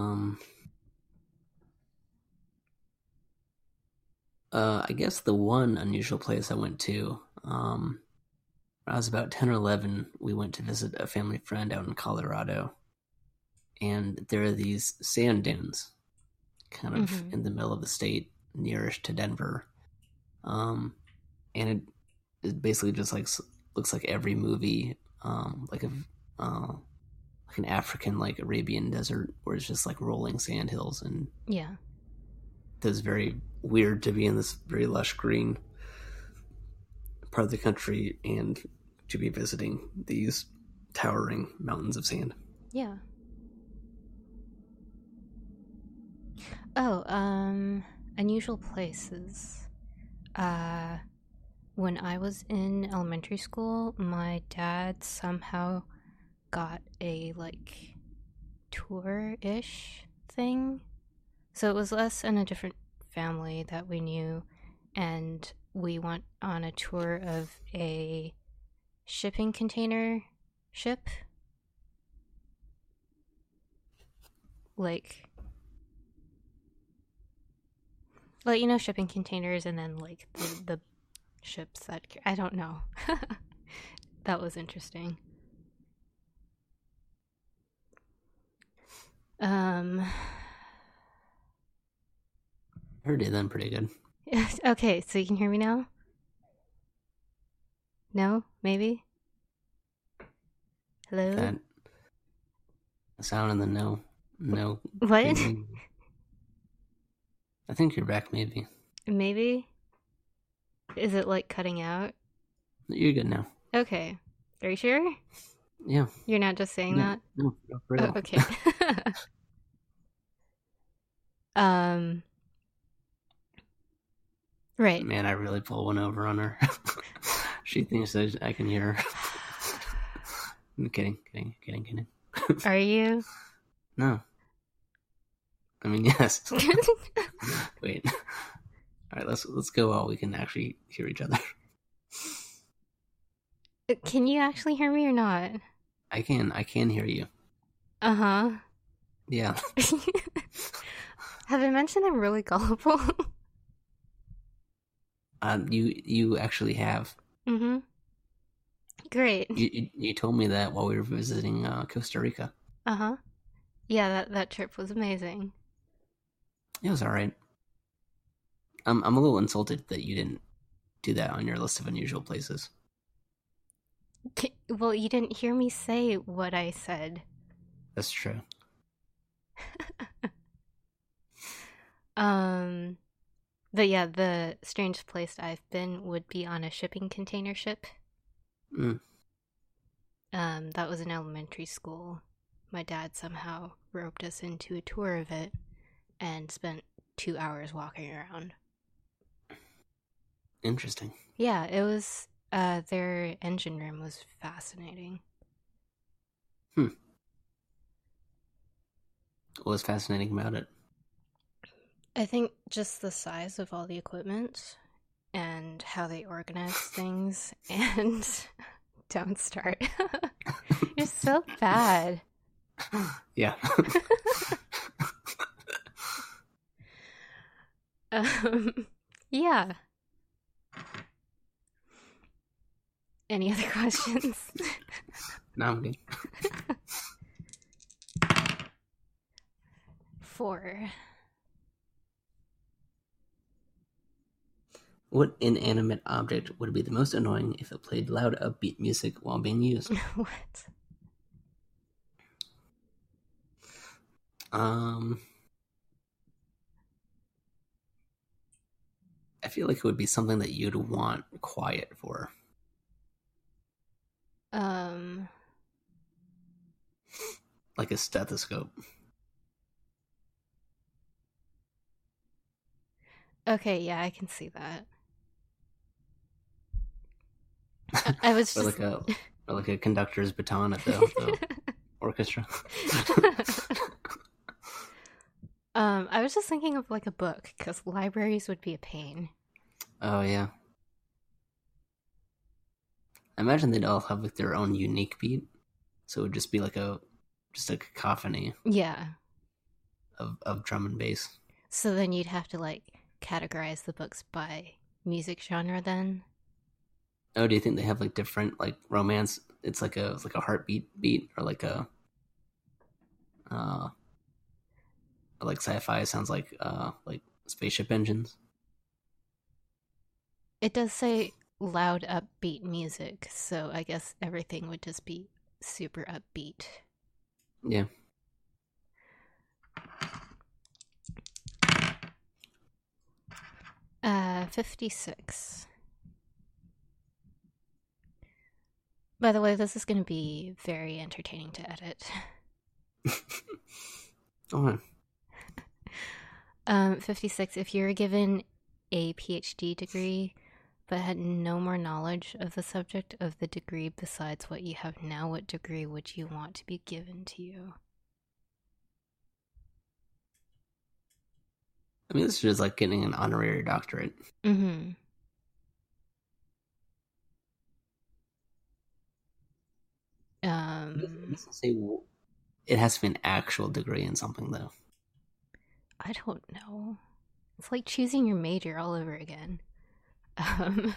B: I guess the one unusual place I went to, when I was about 10 or 11, we went to visit a family friend out in Colorado. And there are these sand dunes kind of
A: Mm-hmm.
B: in the middle of the state, nearest to Denver. And it basically just like looks like every movie, like an African, like Arabian desert, where it's just like rolling sand hills. And
A: Yeah.
B: it's very weird to be in this very lush green part of the country and to be visiting these towering mountains of sand.
A: Yeah. Oh, unusual places. Uh, when I was in elementary school, my dad somehow got a like tour-ish thing. So it was us and a different family that we knew, and we went on a tour of a shipping container ship. Like shipping containers, and then like the ships that I don't know. That was interesting.
B: Her day then pretty good.
A: Okay, so you can hear me now? No? Maybe? Hello?
B: That sound and then no.
A: What?
B: Maybe. I think you're back, maybe.
A: Maybe? Is it like cutting out?
B: You're good now.
A: Okay. Are you sure?
B: Yeah.
A: You're not just saying that?
B: No, for real.
A: Oh, okay. Right.
B: Man, I really pull one over on her. She thinks that I can hear her. I'm kidding.
A: Are you?
B: No. I mean, yes. Wait. All right, let's go while we can actually hear each other.
A: Can you actually hear me or not?
B: I can hear you.
A: Uh-huh.
B: Yeah.
A: Have I mentioned I'm really gullible?
B: You actually have.
A: Mm-hmm. Great.
B: You told me that while we were visiting Costa Rica.
A: Uh-huh. Yeah, that trip was amazing.
B: It was all right. I'm a little insulted that you didn't do that on your list of unusual places.
A: Well, you didn't hear me say what I said.
B: That's true.
A: But yeah, the strangest place I've been would be on a shipping container ship.
B: Mm.
A: That was in elementary school. My dad somehow roped us into a tour of it and spent 2 hours walking around.
B: Interesting.
A: Yeah, it was, their engine room was fascinating.
B: What was fascinating about it?
A: I think just the size of all the equipment and how they organize things, and don't start. You're so bad.
B: Yeah.
A: Yeah. Any other questions?
B: No, I'm good.
A: 4.
B: What inanimate object would be the most annoying if it played loud, upbeat music while being used?
A: What?
B: I feel like it would be something that you'd want quiet for. Like a stethoscope.
A: Okay, yeah, I can see that. I was
B: or
A: just...
B: like a conductor's baton at the orchestra.
A: I was just thinking of like a book, because libraries would be a pain.
B: Oh yeah. I imagine they'd all have like their own unique beat, so it would just be like just a cacophony.
A: Yeah.
B: Of drum and bass.
A: So then you'd have to like categorize the books by music genre then?
B: Oh, do you think they have like different like romance? It's like a heartbeat beat, or like a like sci-fi sounds like spaceship engines.
A: It does say loud upbeat music, so I guess everything would just be super upbeat.
B: Yeah.
A: Uh, 56. By the way, this is going to be very entertaining to edit.
B: Okay.
A: 56. If you were given a PhD degree but had no more knowledge of the subject of the degree besides what you have now, what degree would you want to be given to you?
B: I mean, this is just like getting an honorary doctorate.
A: Mm-hmm.
B: It doesn't say it has to be an actual degree in something, though.
A: I don't know. It's like choosing your major all over again. Um,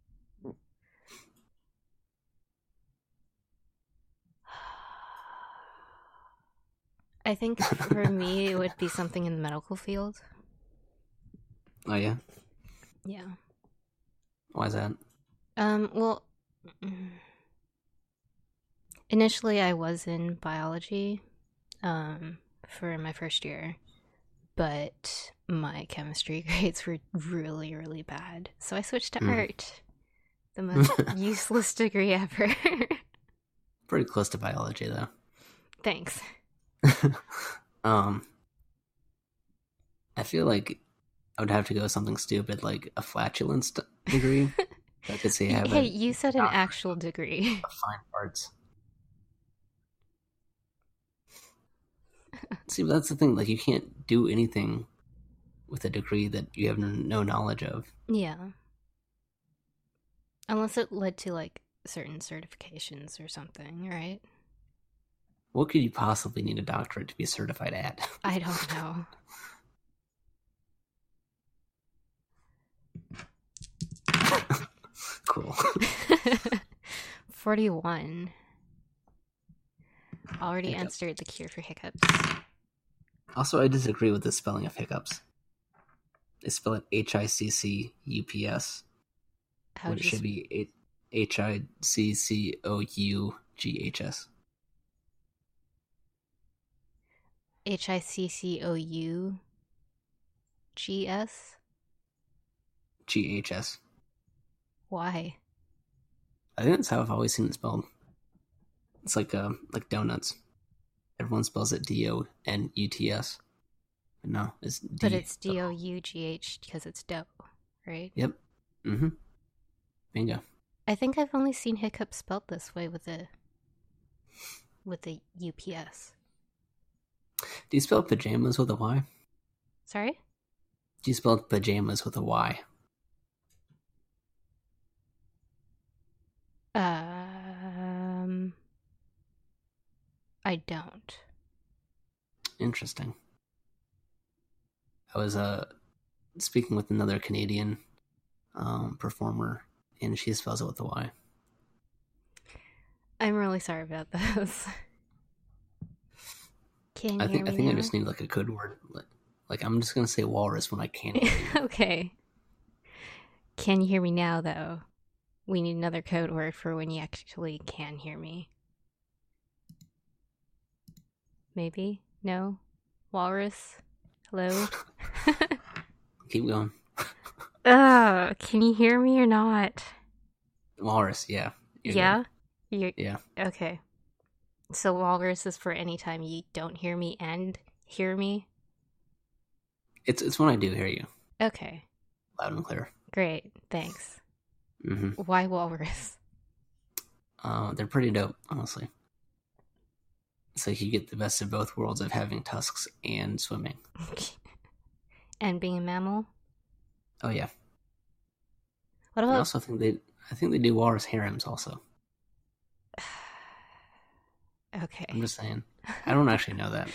A: I think for me, it would be something in the medical field.
B: Oh, yeah?
A: Yeah.
B: Why is that?
A: Well, initially I was in biology, for my first year, but my chemistry grades were really, really bad. So I switched to
B: Mm.
A: art. The most useless degree ever.
B: Pretty close to biology, though.
A: Thanks.
B: um, I feel like I would have to go with something stupid like a flatulence degree. I could say I have
A: Hey,
B: a
A: you said an
B: doctorate
A: actual degree.
B: of fine arts. See, but that's the thing. Like, you can't do anything with a degree that you have no knowledge of.
A: Yeah. Unless it led to like certain certifications or something, right?
B: What could you possibly need a doctorate to be certified at?
A: I don't know.
B: Cool.
A: 41. Already
B: Hiccup.
A: answered the cure for hiccups.
B: Also, I disagree with the spelling of hiccups. They spell it HICCUPS.
A: How
B: But
A: do
B: it
A: you
B: should be HICCOUGHS.
A: HICCOUGS?
B: GHS.
A: Why?
B: I think that's how I've always seen it spelled. It's like donuts. Everyone spells it DONUTS. But no, it's D.
A: But it's DOUGH because it's dough, right?
B: Yep. Mm-hmm. Bingo.
A: I think I've only seen hiccups spelled this way with a UPS.
B: Do you spell pajamas with a Y?
A: Sorry?
B: Do you spell pajamas with a Y?
A: I don't.
B: Interesting. I was speaking with another Canadian performer, and she spells it with a Y.
A: I'm really sorry about this. Can you
B: I
A: hear
B: think
A: me now?
B: I just need like a code word. Like I'm just gonna say walrus when I can't hear you.
A: Okay. Can you hear me now, though? We need another code word for when you actually can hear me. Maybe? No? Walrus? Hello?
B: Keep going.
A: Oh, can you hear me or not?
B: Walrus, yeah.
A: Yeah?
B: Yeah.
A: Okay. So walrus is for any time you don't hear me and hear me?
B: It's when I do hear you.
A: Okay.
B: Loud and clear.
A: Great. Thanks.
B: Mm-hmm.
A: Why walrus?
B: They're pretty dope, honestly. It's like you get the best of both worlds of having tusks and swimming.
A: And being a mammal?
B: Oh yeah.
A: What
B: I
A: about...
B: also think they do walrus harems also.
A: Okay.
B: I'm just saying. I don't actually know that.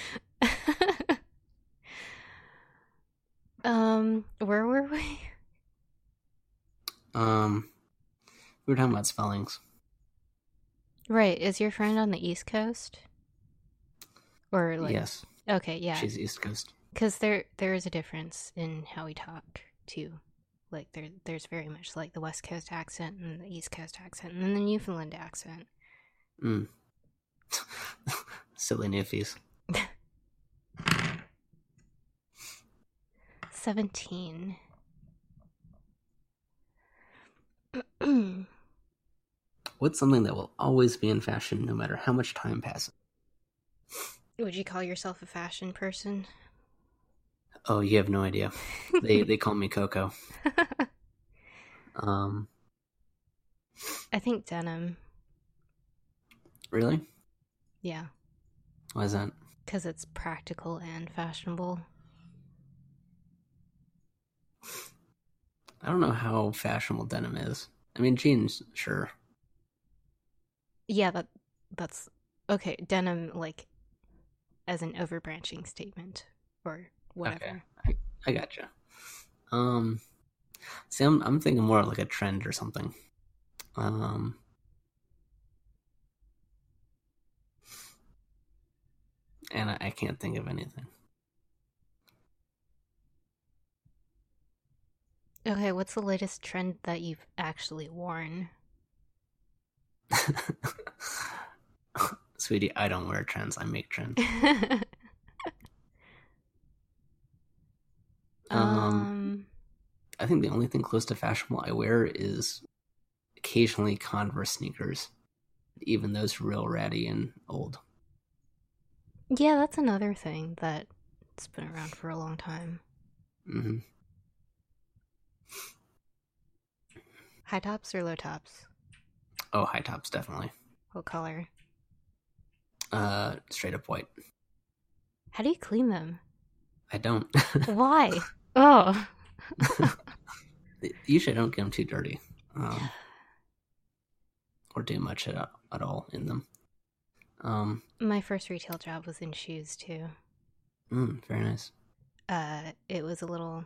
A: Where were we?
B: We were talking about spellings.
A: Right. Is your friend on the East Coast? Or like...
B: Yes.
A: Okay, yeah.
B: She's East Coast.
A: Because there is a difference in how we talk, too. Like, there's very much, like, the West Coast accent and the East Coast accent and then the Newfoundland accent.
B: Mm. Silly Newfies.
A: 17.
B: What's something that will always be in fashion no matter how much time passes?
A: Would you call yourself a fashion person?
B: Oh, you have no idea. They call me Coco.
A: I think denim.
B: Really?
A: Yeah.
B: Why is that?
A: Because it's practical and fashionable.
B: I don't know how fashionable denim is. I mean, jeans, sure.
A: Yeah, that's okay. Denim, like as an overbranching statement or
B: Okay,
A: whatever.
B: I gotcha. Um, See, I'm thinking more like a trend or something. Um, and I can't think of anything.
A: Okay, what's the latest trend that you've actually worn?
B: Sweetie, I don't wear trends. I make trends. Um,
A: um,
B: I think the only thing close to fashionable I wear is occasionally Converse sneakers. Even those real ratty and old.
A: yeah, that's another thing that's been around for a long time.
B: Hmm.
A: High tops or low tops?
B: Oh, high tops definitely.
A: What color?
B: Straight up white.
A: How do you clean them?
B: I don't.
A: Why? Oh.
B: Usually, I don't get them too dirty, or do much at all in them.
A: My first retail job was in shoes too.
B: Very nice.
A: It was a little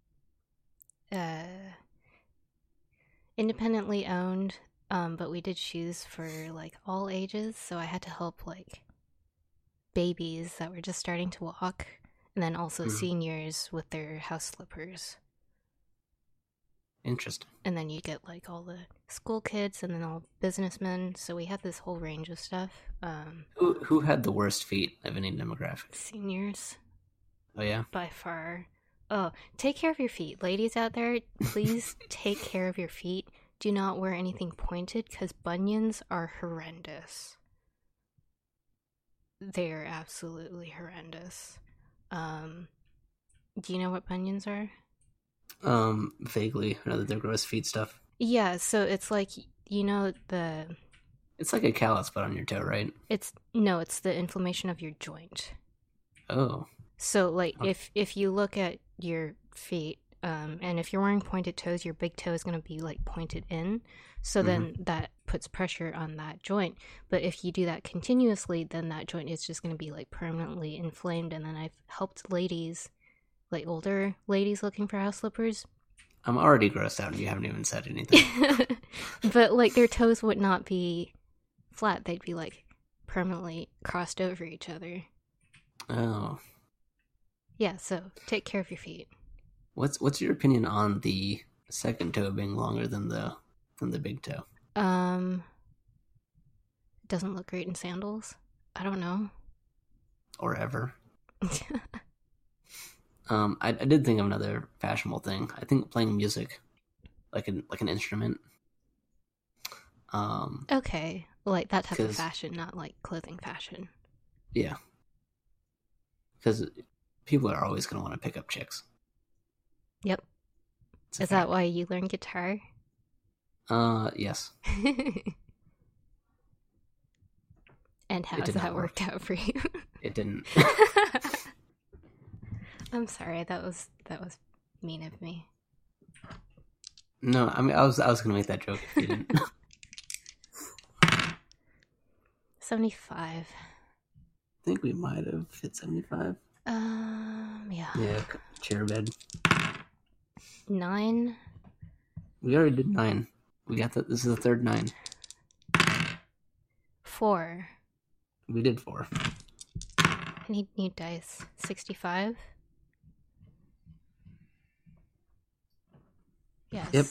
A: uh independently owned, but we did shoes for like all ages, so I had to help like babies that were just starting to walk, and then also
B: Mm,
A: seniors with their house slippers.
B: interesting.
A: And then you get like all the school kids and then all businessmen. So we had this whole range of stuff.
B: Who had the worst feet of any demographic?
A: Seniors
B: Oh yeah.
A: by far. Oh, take care of your feet. Ladies out there, please take care of your feet. Do not wear anything pointed because bunions are horrendous. They're absolutely horrendous. Do you know what bunions are?
B: Vaguely. I know that they're gross feet stuff.
A: Yeah, so it's like, you know, the
B: It's like a callus, but on your toe, right?
A: it's no, it's the inflammation of your joint.
B: Oh.
A: So like
B: Okay.
A: if you look at your feet, and if you're wearing pointed toes, your big toe is gonna be like pointed in. So
B: Hmm.
A: then that puts pressure on that joint. But if you do that continuously, then that joint is just gonna be like permanently inflamed. And then I've helped ladies, like older ladies looking for house slippers.
B: I'm already grossed out, and you haven't even said anything.
A: But like their toes would not be flat, they'd be like permanently crossed over each other.
B: Oh.
A: Yeah, so take care of your feet.
B: What's your opinion on the second toe being longer than the big toe?
A: Um, doesn't look great in sandals. I don't know.
B: Or ever? I did think of another fashionable thing. I think playing music, like an instrument.
A: Okay, like that type of
B: Because
A: fashion, not like clothing fashion.
B: yeah, because people are always going to want to pick up chicks.
A: Yep.
B: It's a
A: Is that
B: fact.
A: why you learned guitar?
B: Yes,
A: And how
B: it
A: has
B: did not
A: that
B: work.
A: worked out for you?
B: It didn't.
A: I'm sorry, that was mean of me.
B: No, I mean I was going to make that joke if you didn't.
A: 75.
B: I think we might have hit 75.
A: Yeah.
B: Yeah, chair bed.
A: 9.
B: We already did 9. We got that. This is the third 9.
A: 4.
B: We did 4.
A: I need new dice. 65. Yes.
B: Yep.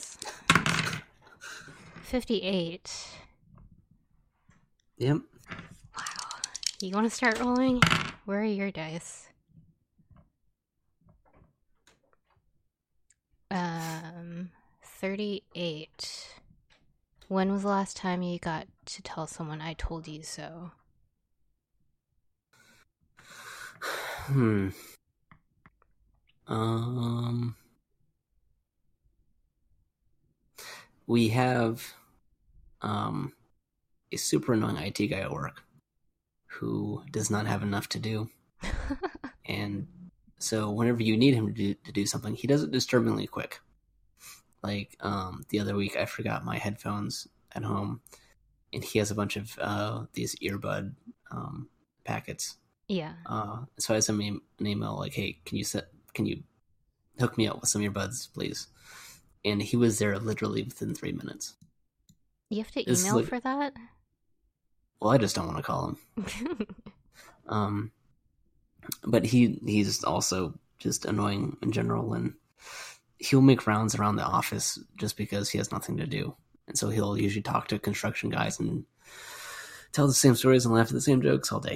A: 58.
B: Yep.
A: Wow. You want to start rolling? Where are your dice? 38. When was the last time you got to tell someone I told you so?
B: Hmm. We have a super annoying IT guy at work who does not have enough to do and So whenever you need him to do something, he does it disturbingly quick. Like the other week, I forgot my headphones at home, and he has a bunch of these earbud packets.
A: Yeah.
B: So I sent him an email like, "Hey, can you hook me up with some earbuds, please?" And he was there literally within 3 minutes.
A: You have to email for that?
B: Well, I just don't want to call him. But he's also just annoying in general, and he'll make rounds around the office just because he has nothing to do. And so he'll usually talk to construction guys and tell the same stories and laugh at the same jokes all day.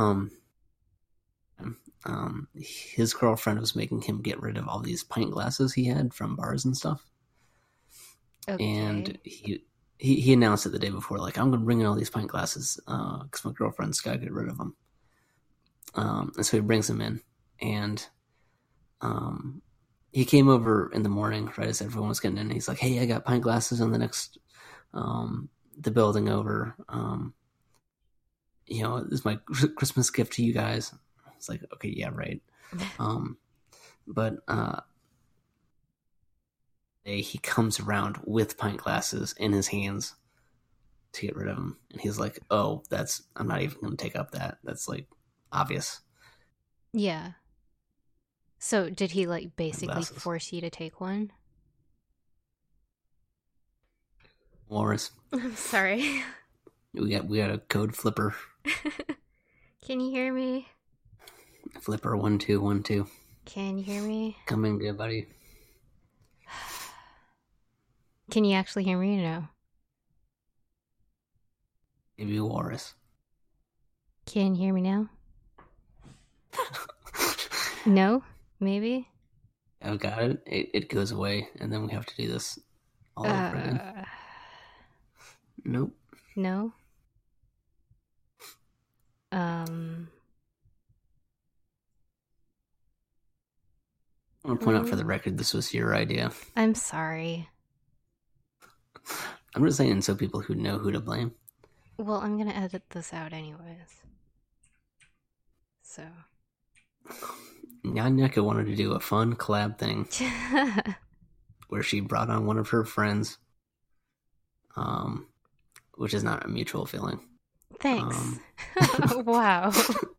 B: His girlfriend was making him get rid of all these pint glasses he had from bars and stuff. Okay. And he announced it the day before, like, I'm going to bring in all these pint glasses because my girlfriend's got to get rid of them. And so he brings them in, and he came over in the morning, right as everyone was getting in. He's like, "Hey, I got pint glasses in the next, the building over. This is my Christmas gift to you guys." It's like, okay, yeah, right. But he comes around with pint glasses in his hands to get rid of them, and he's like, "Oh, I'm not even going to take up that. That's like obvious."
A: Yeah. So did he like basically force you to take one?
B: Walrus.
A: I'm sorry.
B: We got a code flipper.
A: Can you hear me?
B: Flipper 1212.
A: Can you hear me?
B: Coming good, buddy.
A: Can you actually hear me or no?
B: Maybe Walrus.
A: Can you hear me now? No? Maybe?
B: I've got it. It goes away, and then we have to do this all over again. Nope.
A: No?
B: I want to point out for the record, this was your idea.
A: I'm sorry.
B: I'm just saying so people who know who to blame.
A: Well, I'm going to edit this out anyways. So.
B: Nyaka wanted to do a fun collab thing where she brought on one of her friends, which is not a mutual feeling.
A: Thanks. Wow.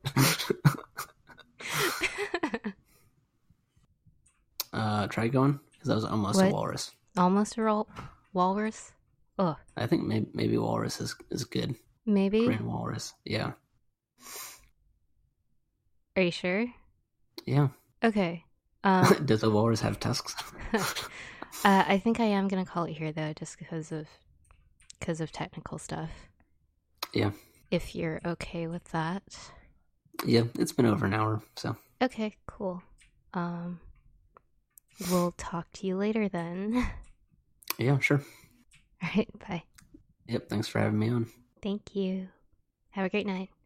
B: Try going? Because that was almost a walrus.
A: Almost a walrus? Oh.
B: I think maybe walrus is good.
A: Maybe?
B: Grand walrus, yeah.
A: Are you sure?
B: Yeah.
A: Okay.
B: Does a walrus have tusks?
A: I think I am going to call it here, though, just because of technical stuff.
B: Yeah.
A: If you're okay with that.
B: Yeah, it's been over an hour, so.
A: Okay, cool. We'll talk to you later then.
B: Yeah, sure.
A: All right, bye.
B: Yep, thanks for having me on.
A: Thank you. Have a great night.